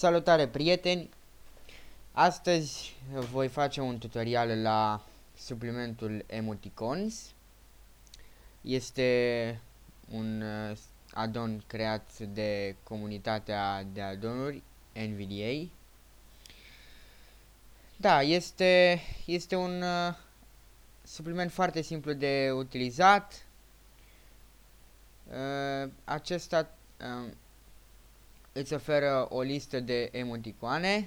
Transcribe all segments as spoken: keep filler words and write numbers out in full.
Salutare prieteni! Astăzi voi face un tutorial la suplimentul Emoticons. Este un add-on creat de comunitatea de add-onuri N V D A. Da, este, este un uh, supliment foarte simplu de utilizat. Uh, acesta uh, îți oferă o listă de emoticoane.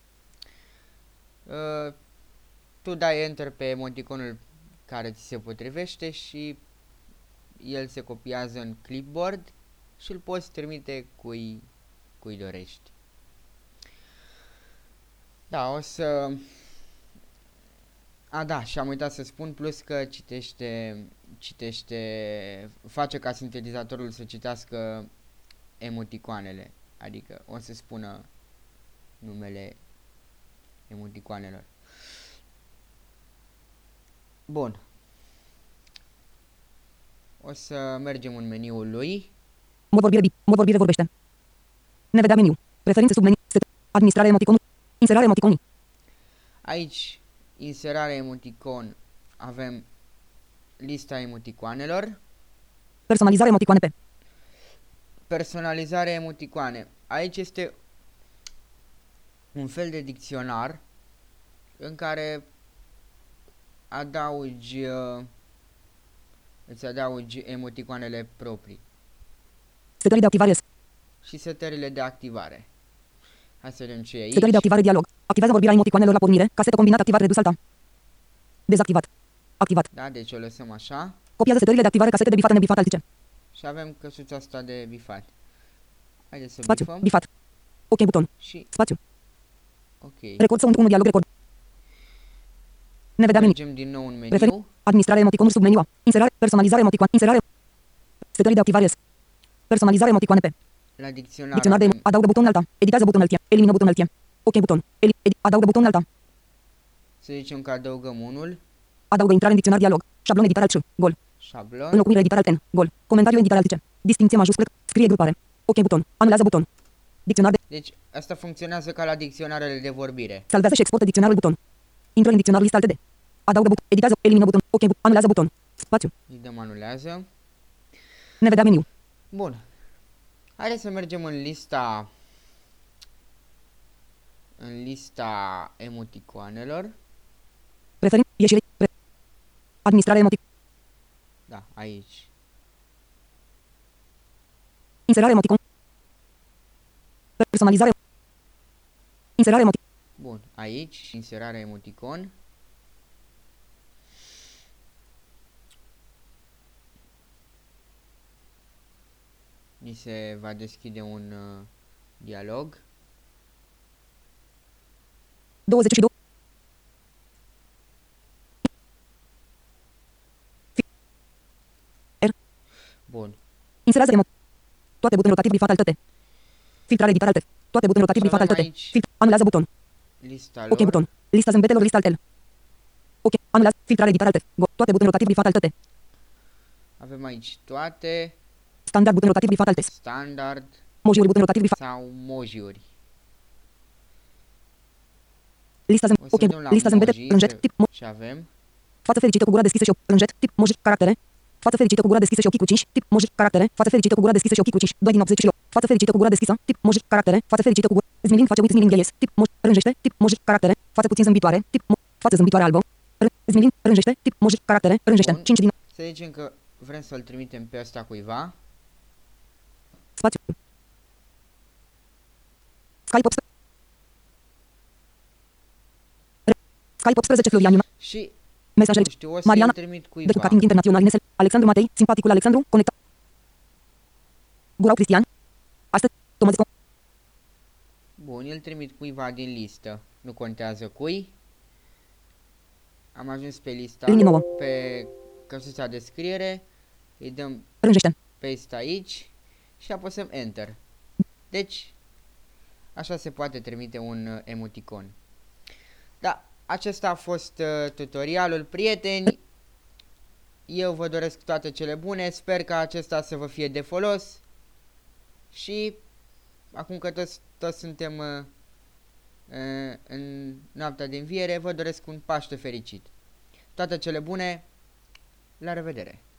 Uh, tu dai enter pe emoticonul care ți se potrivește și el se copiază în clipboard și îl poți trimite cui, cui dorești. Da, o să... A, da, și am uitat să spun, plus că citește, citește, face ca sintetizatorul să citească emoticoanele, adică o să spună numele emoticoanelor. Bun. O să mergem în meniul lui. Mod vorbire, mod vorbire vorbește. Ne vedea meniu. Preferințe sub meniu. Administrare emoticon. Inserare emoticoni. Aici, inserare emoticon, avem lista emoticoanelor. Personalizare emoticoane pe. Personalizare emoticoane. Aici este un fel de dicționar în care adaugi, uh, îți adaugi emoticoanele proprii. Setări de activare. Și setările de activare. Hai să vedem ce e aici. Setări de activare dialog. Activează vorbirea emoticoanelor la pornire. Casetă combinată activare redus alta. Dezactivat. Activat. Da, deci o lăsăm așa. Copiază setările de activare casete de bifat nebifat altice. Și avem căsuța asta de bifat. Haideți să Spațiu. bifăm. Bifat. Ok buton. Și Spațiu. ok. Record sound unu dialog record. Ne vedea meniu. Mergem din nou în meniu. Preferi. Administrare emoticonuri sub meniu. Inserare. Personalizare emoticoane. Inserare. Setări de activare. Personalizare emoticoane pe. La dicționar, Dicționar de avem adaugă buton alta. Editează buton altie. Elimină buton altie. Ok buton. Eli, edi, adaugă buton alta. să zicem că adăugăm unul. Adaugă intrare în dicționar dialog. Șablon editare alt C. Gol. Șablon. Înlocuire editare alt N. Gol. Comentariu editare alt C. Distinție majusculă. Scrie grupare. Ok buton. Anulează buton. Dicționar de. Deci asta funcționează ca la dicționarele de vorbire. Salvează și exportă dicționarul buton. Intră în dicționar lista alte de. Adaugă buton. Editează. Elimină buton. Ok. Bu- anulează buton. Spațiu. Îi dăm anulează. Ne vedea meniu. Bun. Haideți să mergem în lista în lista emoticoanelor. Preferim. Ieșire. Pre- Administrare emotic. Da, aici. Inserare emoticon. Personalizare. Inserare emotic. Bun, aici inserarea emoticon. Ni se va deschide un uh, dialog. douăzeci și doi. R. Bun. Inserează emo. Toate butonul rotativ bifat altăte. Filtrare editare alte. Toate butonul rotativ Și bifat avem altăte. aici Filtr. Anulează buton. lista Ok lor. buton. Lista zâmbetelor lista altel. Ok. Anulează. Filtrare editare alte. Go. Toate butonul rotativ bifat altăte. Avem aici toate, Standard buton rotativ bifat alte. standard Mojiuri buton rotativ bifat. sau mojiuri. Lista zâm. O să Ok. vedem la Lista zâmbete. moji Plânjet. Tip. Mo. ce avem. Față fericită cu gura deschisă și o plânjet. Tip. Moji. Caractere. Față fericită cu gura deschisă și ochii cu cinci. Tip. Moji. Caractere. Față fericită cu gura deschisă și ochii cu cinci. doi din optzeci și opt. Față fericită cu gura deschisă. Tip. Moji. Caractere. Față fericită cu gura. Smiling face with smiling yes. Tip. Moji. Rânjește. Tip. Moji. Caractere. Față puțin zâmbitoare. Tip. Mo. Față zâmbitoare albă. R- Smiling. Rânjește. Tip. Moji. Caractere. Rânjește. Bun. cinci din. Să zicem că vrem să-l trimitem pe ăsta cuiva. Spațiu. Skype optsprezece. Skype optsprezece Florian. Și Mesajele. nu știu, o să-i Mariana. trimit De cuiva. Cutting Internațional Inesel. Alexandru Matei. Simpaticul Alexandru. Conectat. Gurau Cristian. Astăzi. Tomați. Bun, îl trimit cuiva din listă. Nu contează cui. Am ajuns pe lista, Linie nouă. pe căsuța de scriere. Îi dăm Rânjește. paste aici și apăsăm enter. Deci, așa se poate trimite un uh, emoticon. Da, acesta a fost uh, tutorialul, prieteni. Eu vă doresc toate cele bune, sper că acesta să vă fie de folos și acum că toți, toți suntem uh, uh, în noaptea de înviere, vă doresc un Paște fericit. Toate cele bune, la revedere!